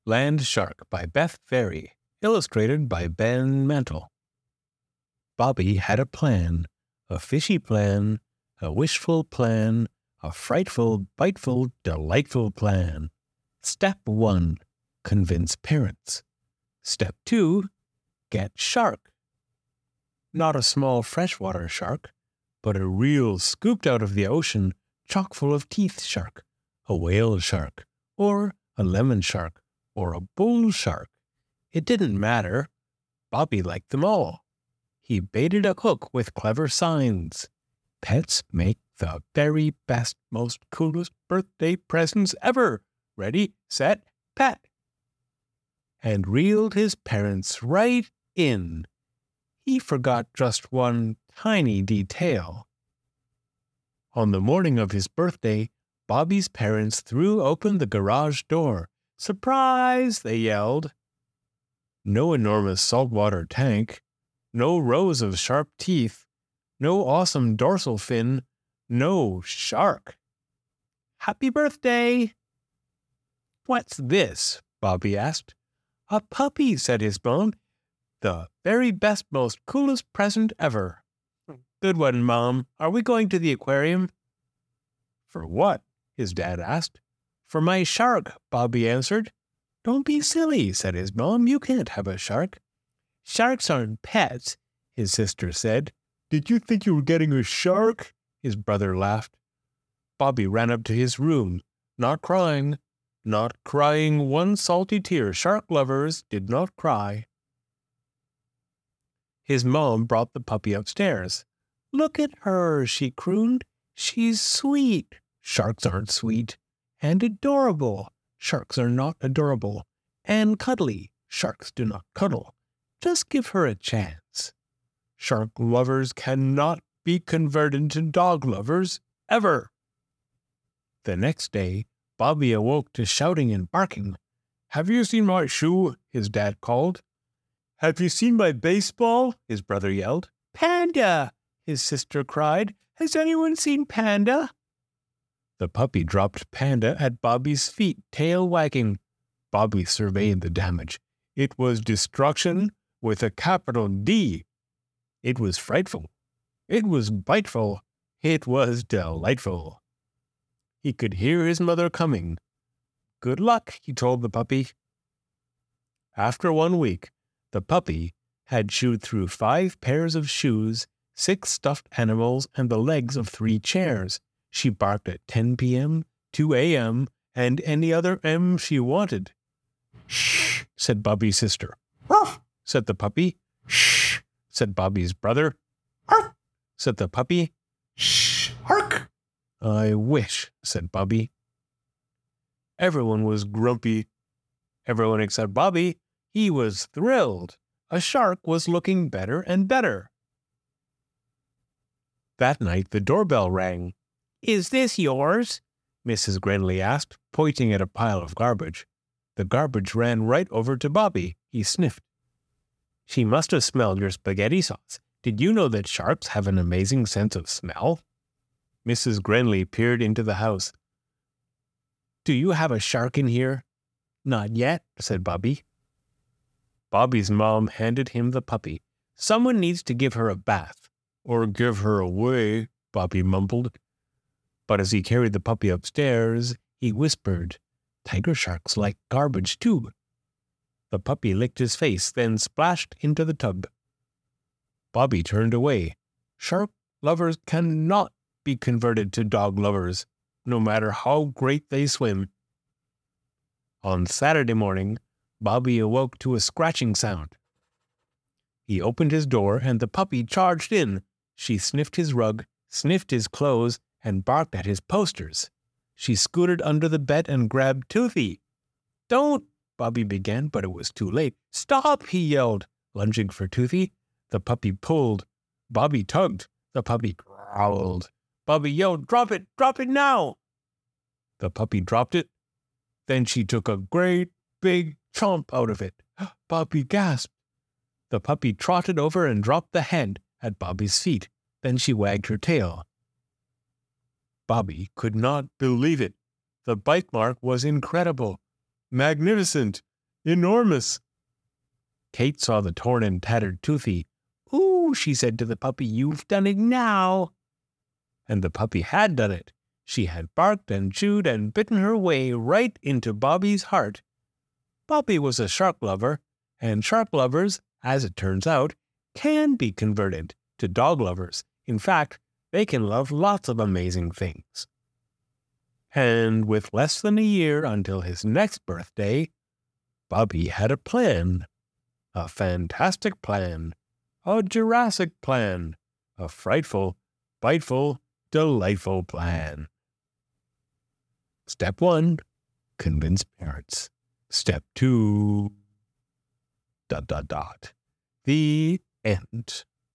Land Shark by Beth Ferry, illustrated by Ben Mantle. Bobby had a plan, a fishy plan, a wishful plan, a frightful, biteful, delightful plan. Step 1, convince parents. Step 2, get shark. Not a small freshwater shark, but a real scooped out of the ocean, chock full of teeth shark, a whale shark, or a lemon shark, or a bull shark. It didn't matter. Bobby liked them all. He baited a hook with clever signs. Pets make the very best, most coolest birthday presents ever. Ready, set, pet. And reeled his parents right in. He forgot just one tiny detail. On the morning of his birthday, Bobby's parents threw open the garage door. "Surprise!" they yelled. No enormous saltwater tank, no rows of sharp teeth, no awesome dorsal fin, no shark. "Happy birthday!" "What's this?" Bobby asked. "A puppy," said his mom. "The very best, most coolest present ever." "Good one, Mom. Are we going to the aquarium?" "For what?" his dad asked. "For my shark," Bobby answered. "Don't be silly," said his mom. "You can't have a shark." "Sharks aren't pets," his sister said. "Did you think you were getting a shark?" his brother laughed. Bobby ran up to his room, not crying one salty tear. Shark lovers did not cry. His mom brought the puppy upstairs. "Look at her," she crooned. "She's sweet." "Sharks aren't sweet." "And adorable." "Sharks are not adorable." "And cuddly." "Sharks do not cuddle." "Just give her a chance." Shark lovers cannot be converted to dog lovers, ever. The next day, Bobby awoke to shouting and barking. "Have you seen my shoe?" his dad called. "Have you seen my baseball?" his brother yelled. "Panda!" his sister cried. "Has anyone seen Panda?" The puppy dropped Panda at Bobby's feet, tail wagging. Bobby surveyed the damage. It was destruction with a capital D. It was frightful. It was biteful. It was delightful. He could hear his mother coming. "Good luck," he told the puppy. After 1 week, the puppy had chewed through 5 pairs of shoes, 6 stuffed animals, and the legs of 3 chairs. She barked at 10 p.m., 2 a.m., and any other M she wanted. "Shh," said Bobby's sister. "Ruff," said the puppy. "Shh," said Bobby's brother. "Arf," said the puppy. "Shh, hark." "I wish," said Bobby. Everyone was grumpy. Everyone except Bobby. He was thrilled. A shark was looking better and better. That night the doorbell rang. "Is this yours?" Mrs. Grenly asked, pointing at a pile of garbage. The garbage ran right over to Bobby. He sniffed. "She must have smelled your spaghetti sauce. Did you know that sharks have an amazing sense of smell?" Mrs. Grenly peered into the house. "Do you have a shark in here?" "Not yet," said Bobby. Bobby's mom handed him the puppy. "Someone needs to give her a bath." "Or give her away," Bobby mumbled. But as he carried the puppy upstairs, he whispered, "Tiger sharks like garbage, too." The puppy licked his face, then splashed into the tub. Bobby turned away. Shark lovers cannot be converted to dog lovers, no matter how great they swim. On Saturday morning, Bobby awoke to a scratching sound. He opened his door, and the puppy charged in. She sniffed his rug, sniffed his clothes, and barked at his posters. She scooted under the bed and grabbed Toothy. "Don't," Bobby began, but it was too late. "Stop," he yelled, lunging for Toothy. The puppy pulled. Bobby tugged. The puppy growled. Bobby yelled, drop it now." The puppy dropped it. Then she took a great big chomp out of it. Bobby gasped. The puppy trotted over and dropped the head at Bobby's feet. Then she wagged her tail. Bobby could not believe it. The bite mark was incredible, magnificent, Enormous. Kate saw the torn and tattered Toothy. Ooh, she said to the puppy, you've done it now. And the puppy had done it. She had barked and chewed and bitten her way right into Bobby's heart. Bobby was a shark lover, and shark lovers, as it turns out, can be converted to dog lovers. In fact, they can love lots of amazing things. And with less than a year until his next birthday, Bobby had a plan. A fantastic plan. A Jurassic plan. A frightful, biteful, delightful plan. Step 1. Convince parents. Step 2. ... The end.